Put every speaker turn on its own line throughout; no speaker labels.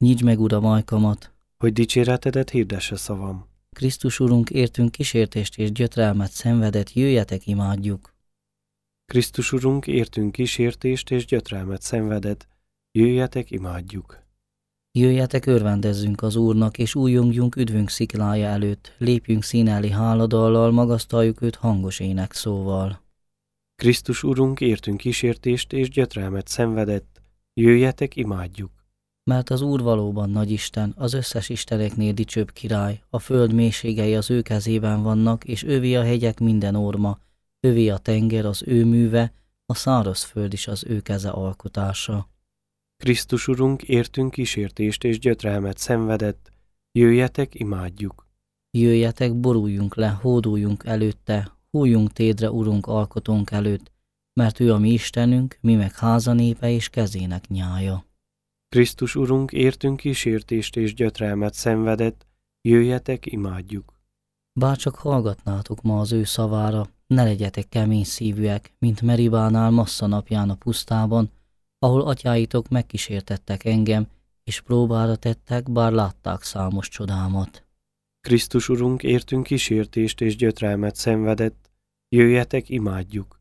Nyisd meg, Uram, ajkamat,
hogy dicséretedet hirdesse szavam.
Krisztus Urunk, értünk kísértést és gyötrelmet szenvedett, jöjjetek, imádjuk.
Krisztus Urunk, értünk kísértést és gyötrelmet szenvedett, jöjjetek, imádjuk.
Jöjjetek, örvendezzünk az Úrnak, és újjongjunk üdvünk sziklája előtt, lépjünk színeli háladallal, magasztaljuk őt hangos énekszóval.
Krisztus Urunk, értünk kísértést és gyötrelmet szenvedett, jöjjetek, imádjuk.
Mert az Úr valóban nagy Isten, az összes isteneknél dicsőbb király, a föld mélységei az ő kezében vannak, és övé a hegyek minden orma, övé a tenger az ő műve, a szárazföld is az ő keze alkotása.
Krisztus Urunk, értünk kísértést és gyötrelmet szenvedett, jöjjetek, imádjuk.
Jöjjetek, boruljunk le, hóduljunk előtte, hújjunk tédre, Urunk, alkotónk előtt, mert ő a mi Istenünk, mi meg háza népe és kezének nyája.
Krisztus Urunk, értünk kísértést és gyötrelmet szenvedett, jöjjetek, imádjuk.
Bárcsak hallgatnátok ma az ő szavára, ne legyetek kemény szívűek, mint Meribánál Massza napján a pusztában, ahol atyáitok megkísértettek engem, és próbára tettek, bár látták számos csodámat.
Krisztus Urunk, értünk kísértést és gyötrelmet szenvedett, jöjjetek, imádjuk.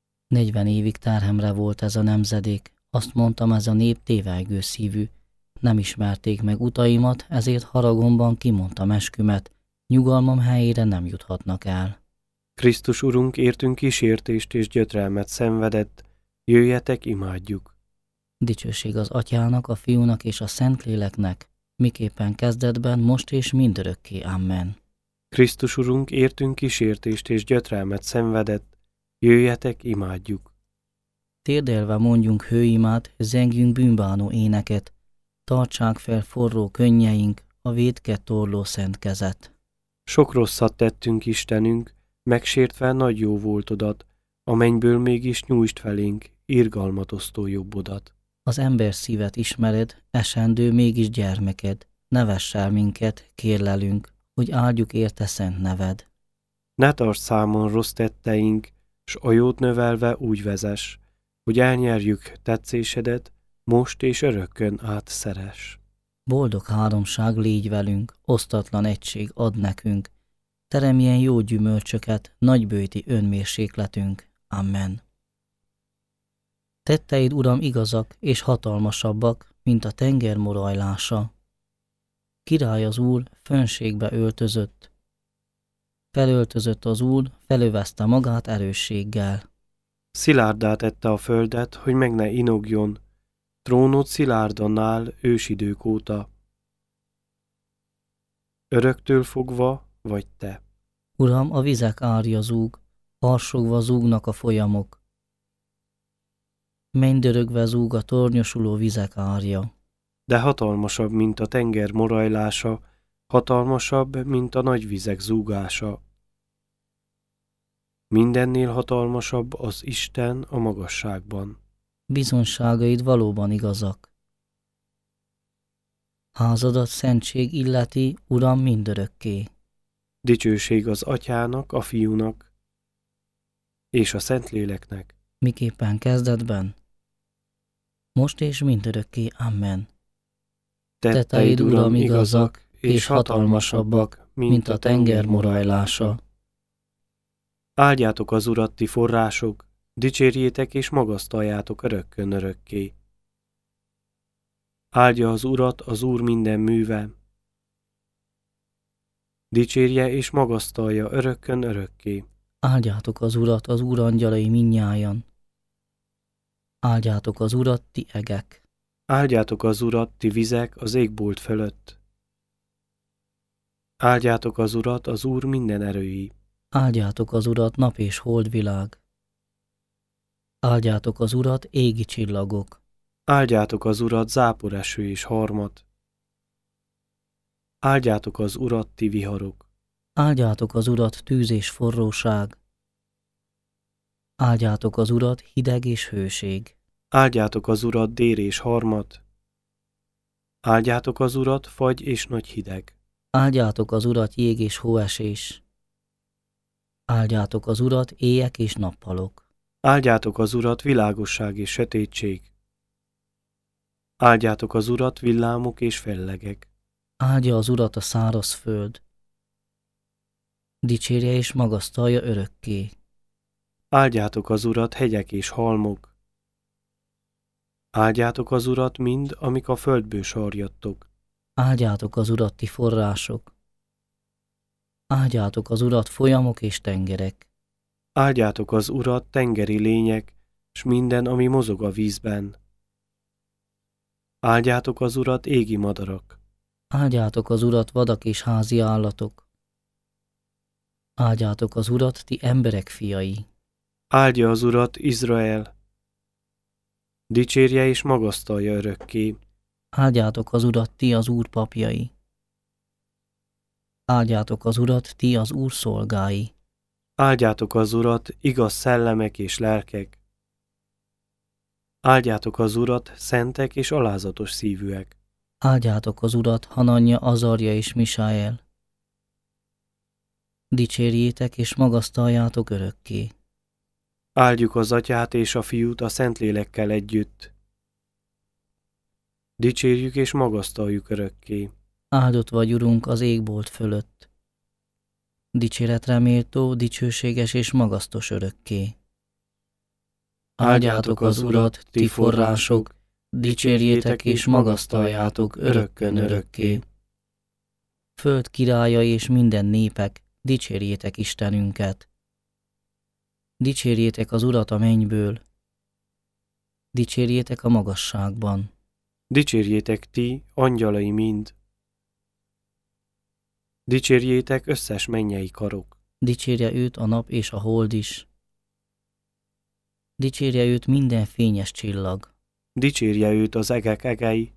40 évig terhemre volt ez a nemzedék, azt mondtam, ez a nép tévelygő szívű. Nem ismerték meg utaimat, ezért haragomban kimondtam eskümet, nyugalmam helyére nem juthatnak el.
Krisztus Urunk, értünk kísértést és gyötrelmet szenvedett, jöjjetek, imádjuk.
Dicsőség az Atyának, a Fiúnak és a Szentléleknek, miképpen kezdetben, most és mindörökké. Amen.
Krisztus Urunk, értünk kísértést és gyötrelmet szenvedett, jöjjetek, imádjuk.
Térdelve mondjunk hőimát, zengjünk bűnbánó éneket, tartsák fel forró könnyeink, a vétket torló szent kezet.
Sok rosszat tettünk, Istenünk, megsértve nagy jó voltodat, a mennyből mégis nyújtsd felénk, irgalmat osztó jobbodat.
Az ember szívet ismered, esendő mégis gyermeked, ne vess el minket, kérlelünk, hogy áldjuk érte szent neved.
Ne tarts számon rossz tetteink, s a jót növelve úgy vezess, hogy elnyerjük tetszésedet, most és örökkön átszeres.
Boldog háromság, légy velünk, osztatlan egység ad nekünk, teremjen jó gyümölcsöket, nagybőti önmérsékletünk. Amen. Tetteid, Uram, igazak és hatalmasabbak, mint a tenger morajlása. Király az Úr, fönségbe öltözött. Felöltözött az Úr, felövezte magát erősséggel.
Szilárddá tette a földet, hogy meg ne inogjon, trónod szilárdan áll ősidők óta. Öröktől fogva vagy te.
Uram, a vizek árja zúg, harsogva zúgnak a folyamok. Mennydörögve zúg a tornyosuló vizek árja.
De hatalmasabb, mint a tenger morajlása, hatalmasabb, mint a nagy vizek zúgása. Mindennél hatalmasabb az Isten a magasságban.
Bizonságaid valóban igazak. Házadat szentség illeti, Uram, mindörökké.
Dicsőség az Atyának, a Fiúnak és a Szentléleknek.
Miképpen kezdetben, most és mindörökké. Amen. Tetteid, Uram, igazak és hatalmasabbak, mint a tenger morajlása.
Áldjátok az Urat, ti források, dicsérjétek és magasztaljátok örökkön örökké. Áldja az Urat az Úr minden műve, dicsérje és magasztalja örökkön örökké.
Áldjátok az Urat, az Úr angyalai mindnyájan. Áldjátok az Urat, ti egek.
Áldjátok az Urat, ti vizek az égbolt fölött. Áldjátok az Urat, az Úr minden erői.
Áldjátok az Urat, nap és holdvilág. Áldjátok az Urat, égi csillagok.
Áldjátok az Urat, záporeső és harmat. Áldjátok az Urat, ti viharok.
Áldjátok az Urat, tűz és forróság. Áldjátok az Urat, hideg és hőség.
Áldjátok az Urat, dél és harmat. Áldjátok az Urat, fagy és nagy hideg.
Áldjátok az Urat, jég és hóesés. Áldjátok az Urat, éjek és nappalok.
Áldjátok az Urat, világosság és sötétség. Áldjátok az Urat, villámok és fellegek.
Áldja az Urat a száraz föld. Dicsérje és magasztalja örökké.
Áldjátok az Urat, hegyek és halmok. Áldjátok az Urat mind, amik a földből sarjadtok.
Áldjátok az Urat, ti források. Áldjátok az Urat, folyamok és tengerek.
Áldjátok az Urat, tengeri lények, s minden, ami mozog a vízben. Áldjátok az Urat, égi madarak.
Áldjátok az Urat, vadak és házi állatok. Áldjátok az Urat, ti emberek fiai.
Áldja az Urat, Izrael. Dicsérje és magasztalja örökké.
Áldjátok az Urat, ti az Úr papjai. Áldjátok az Urat, ti az Úr szolgái.
Áldjátok az Urat, igaz szellemek és lelkek. Áldjátok az Urat, szentek és alázatos szívűek.
Áldjátok az Urat, Hananja, Azarja és Misael. Dicsérjétek és magasztaljátok örökké.
Áldjuk az Atyát és a Fiút a Szentlélekkel együtt. Dicsérjük és magasztaljuk örökké.
Áldott vagy, Urunk, az égbolt fölött. Dicséretre méltó, dicsőséges és magasztos örökké. Áldjátok az Urat, ti források, dicsérjétek és magasztaljátok örökkön örökké. Föld királya és minden népek, dicsérjétek Istenünket. Dicsérjétek az Urat a mennyből. Dicsérjétek a magasságban.
Dicsérjétek ti, angyalai mind. Dicsérjétek összes mennyei karok.
Dicsérje őt a nap és a hold is. Dicsérje őt minden fényes csillag.
Dicsérje őt az egek egei,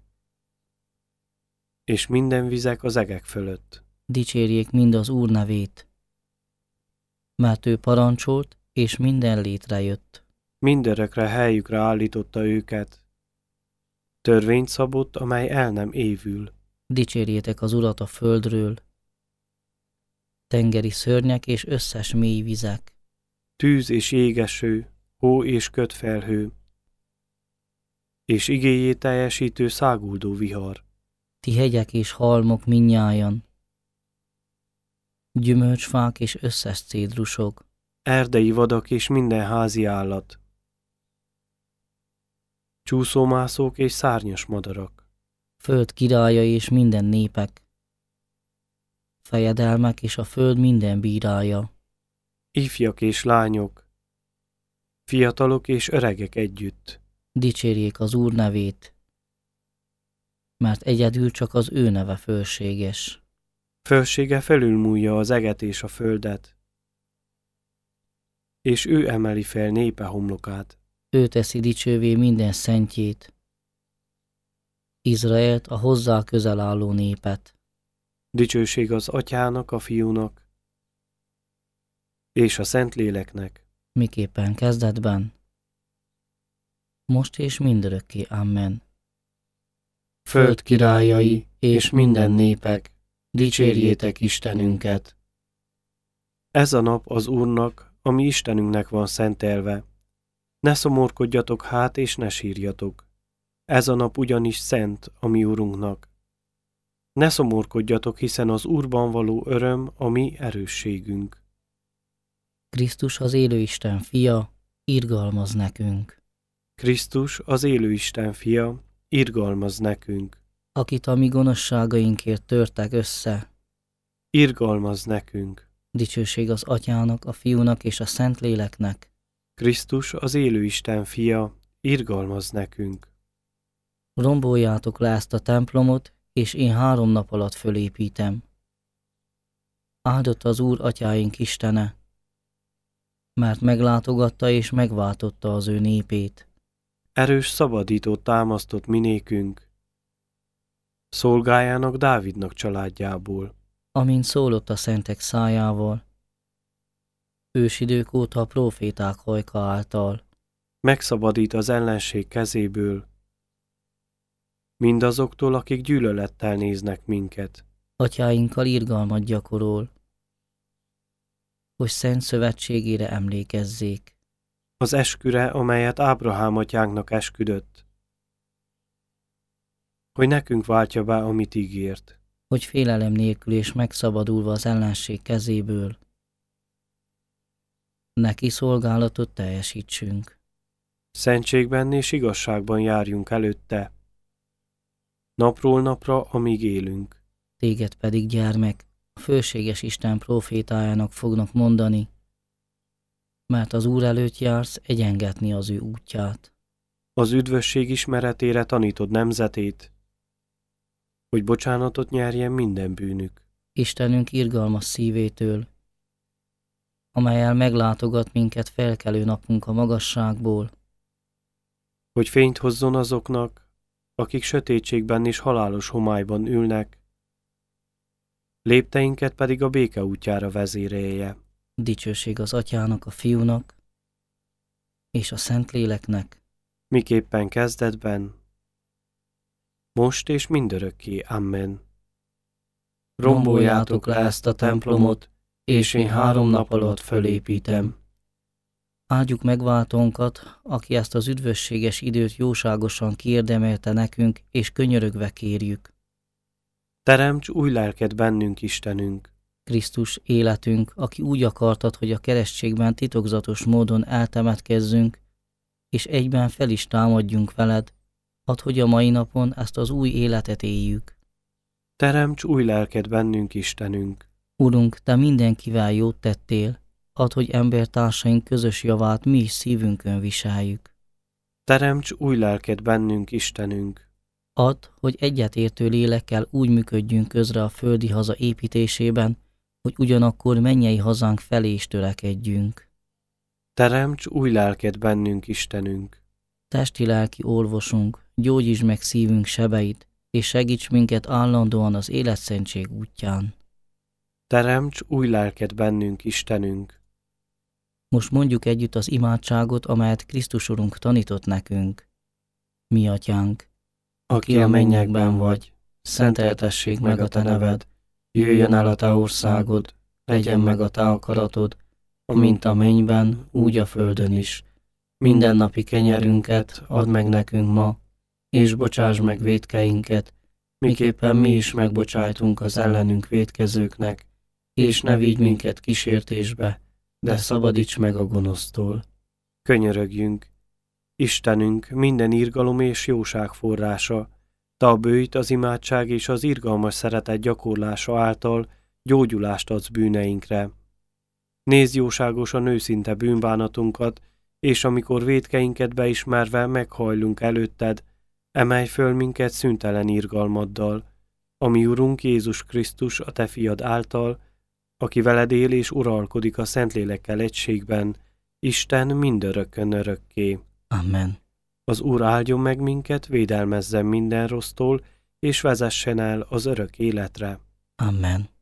és minden vizek az egek fölött.
Dicsérjék mind az Úr nevét. Mert ő parancsolt, és minden létrejött.
Mindörökre helyükre állította őket. Törvényt szabott, amely el nem évül.
Dicsérjétek az Urat a földről. Tengeri szörnyek és összes mély vizek.
Tűz és jégeső, hó és kötfelhő, és igéjét teljesítő száguldó vihar.
Ti hegyek és halmok mindnyájan. Gyümölcsfák és összes cédrusok.
Erdei vadak és minden házi állat. Csúszómászók és szárnyas madarak.
Föld királya és minden népek. Fejedelmek és a föld minden bírája.
Ifjak és lányok, fiatalok és öregek együtt.
Dicsérjék az Úr nevét, mert egyedül csak az ő neve fölséges.
Fölsége felülmúlja az eget és a földet, és ő emeli fel népe homlokát.
Ő teszi dicsővé minden szentjét, Izraelt, a hozzá közel álló népet.
Dicsőség az Atyának, a Fiúnak, és a Szentléleknek.
Miképpen kezdetben, most és mindörökké. Amen.
Föld királyai és minden népek, dicsérjétek Istenünket! Ez a nap az Úrnak, ami Istenünknek van szentelve. Ne szomorkodjatok hát, és ne sírjatok. Ez a nap ugyanis szent a mi Urunknak. Ne szomorkodjatok, hiszen az Úrban való öröm a mi erősségünk.
Krisztus az élő Isten fia, irgalmaz nekünk.
Krisztus az élő Isten fia, irgalmaz nekünk.
Akit a mi gonoszságainkért törtek össze,
Irgalmaz nekünk.
dicsőség az Atyának, a Fiúnak és a Szentléleknek.
Krisztus az élő Isten fia, irgalmaz nekünk.
Romboljátok le ezt a templomot, és én 3 nap alatt fölépítem. Áldott az Úr atyáink Istene, mert meglátogatta és megváltotta az ő népét.
Erős szabadítót támasztott minékünk, szolgájának Dávidnak családjából.
Amint szólott a szentek szájával, ősidők óta a próféták hajka által.
Megszabadít az ellenség kezéből, mindazoktól, akik gyűlölettel néznek minket.
Atyáinkkal irgalmat gyakorol, hogy szent szövetségére emlékezzék.
Az esküre, amelyet Ábrahám atyánknak esküdött. hogy nekünk váltja be, amit ígért.
hogy félelem nélkül és megszabadulva az ellenség kezéből neki szolgálatot teljesítsünk.
Szentségben és igazságban járjunk előtte, napról napra, amíg élünk.
Téged pedig, gyermek, a fölséges Isten profétájának fognak mondani, mert az Úr előtt jársz egyengetni az ő útját.
Az üdvösség ismeretére tanítod nemzetét, hogy bocsánatot nyerjen minden bűnük.
Istenünk irgalmas szívétől, amellyel meglátogat minket felkelő napunk a magasságból,
Hogy fényt hozzon azoknak, akik sötétségben és halálos homályban ülnek, lépteinket pedig a béke útjára vezérelje.
dicsőség az Atyának, a Fiúnak és a Szentléleknek,
Miképpen kezdetben, most és mindörökké. Amen. Romboljátok le ezt a templomot, és én 3 nap alatt fölépítem.
Áldjuk megváltónkat, aki ezt az üdvösséges időt jóságosan kiérdemelte nekünk, és könyörögve kérjük.
Teremts új lelket bennünk, Istenünk.
Krisztus életünk, aki úgy akartad, hogy a keresztségben titokzatos módon eltemetkezzünk, és egyben fel is támadjunk veled, add, hogy a mai napon ezt az új életet éljük.
Teremts új lelket bennünk, Istenünk.
Urunk, te mindenkivel jót tettél, add, hogy embertársaink közös javát mi is szívünkön viseljük.
Teremts új lelket bennünk, Istenünk.
Add, hogy egyetértő lélekkel úgy működjünk közre a földi haza építésében, hogy ugyanakkor mennyei hazánk felé is törekedjünk.
Teremts új lelket bennünk, Istenünk.
Testi-lelki orvosunk, gyógyítsd meg szívünk sebeit, és segíts minket állandóan az életszentség útján.
Teremts új lelket bennünk, Istenünk.
Most mondjuk együtt az imádságot, amelyet Krisztus Urunk tanított nekünk. Mi Atyánk,
Aki a mennyekben vagy, szenteltessék meg a te neved, jöjjön el a te országod, legyen meg a te akaratod, amint a mennyben, úgy a földön is. Mindennapi kenyerünket add meg nekünk ma, és bocsáss meg vétkeinket, miképpen mi is megbocsájtunk az ellenünk vétkezőknek, és ne vigy minket kísértésbe, de szabadíts meg a gonosztól. Könyörögjünk! Istenünk, minden irgalom és jóság forrása, te a bőjt, az imádság és az irgalmas szeretet gyakorlása által gyógyulást adsz bűneinkre. Nézd jóságosan őszinte bűnbánatunkat, és amikor vétkeinket beismerve meghajlunk előtted, emelj föl minket szüntelen irgalmaddal, ami Urunk Jézus Krisztus a te fiad által, aki veled él és uralkodik a Szentlélekkel egységben, Isten mindörökkön örökké.
Amen.
Az Úr áldjon meg minket, védelmezzen minden rossztól, és vezessen el az örök életre.
Amen.